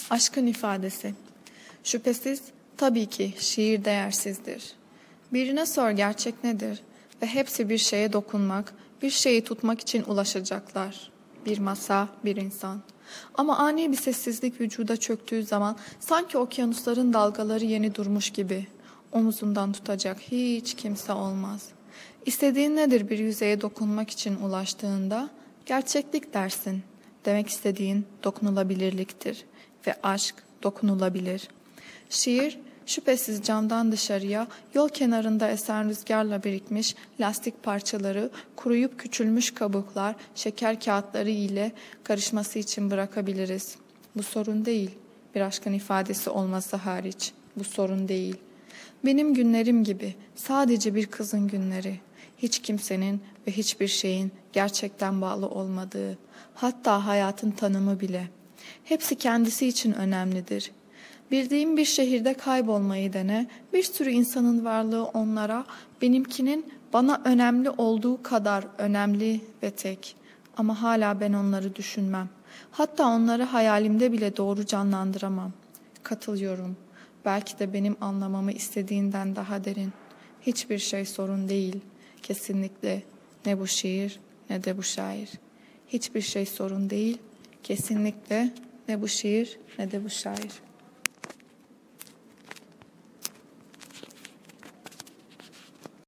Aşkın ifadesi. Şüphesiz, tabii ki şiir değersizdir. Birine sor gerçek nedir ve hepsi bir şeye dokunmak, bir şeyi tutmak için ulaşacaklar. Bir masa, bir insan. Ama ani bir sessizlik vücuda çöktüğü zaman sanki okyanusların dalgaları yeni durmuş gibi. Omuzundan tutacak hiç kimse olmaz. İstediğin nedir bir yüzeye dokunmak için ulaştığında? Gerçeklik dersin. Demek istediğin dokunulabilirliktir ve aşk dokunulabilir. Şiir, şüphesiz camdan dışarıya, yol kenarında esen rüzgarla birikmiş lastik parçaları, kuruyup küçülmüş kabuklar, şeker kağıtları ile karışması için bırakabiliriz. Bu sorun değil, bir aşkın ifadesi olması hariç. Bu sorun değil. Benim günlerim gibi, sadece bir kızın günleri. Hiç kimsenin ve hiçbir şeyin gerçekten bağlı olmadığı, hatta hayatın tanımı bile. Hepsi kendisi için önemlidir. Bildiğim bir şehirde kaybolmayı dene, bir sürü insanın varlığı onlara, benimkinin bana önemli olduğu kadar önemli ve tek. Ama hala ben onları düşünmem. Hatta onları hayalimde bile doğru canlandıramam. Katılıyorum. Belki de benim anlamamı istediğinden daha derin. Hiçbir şey sorun değil. Kesinlikle ne bu şiir ne de bu şair. Hiçbir şey sorun değil. Kesinlikle ne bu şiir ne de bu şair.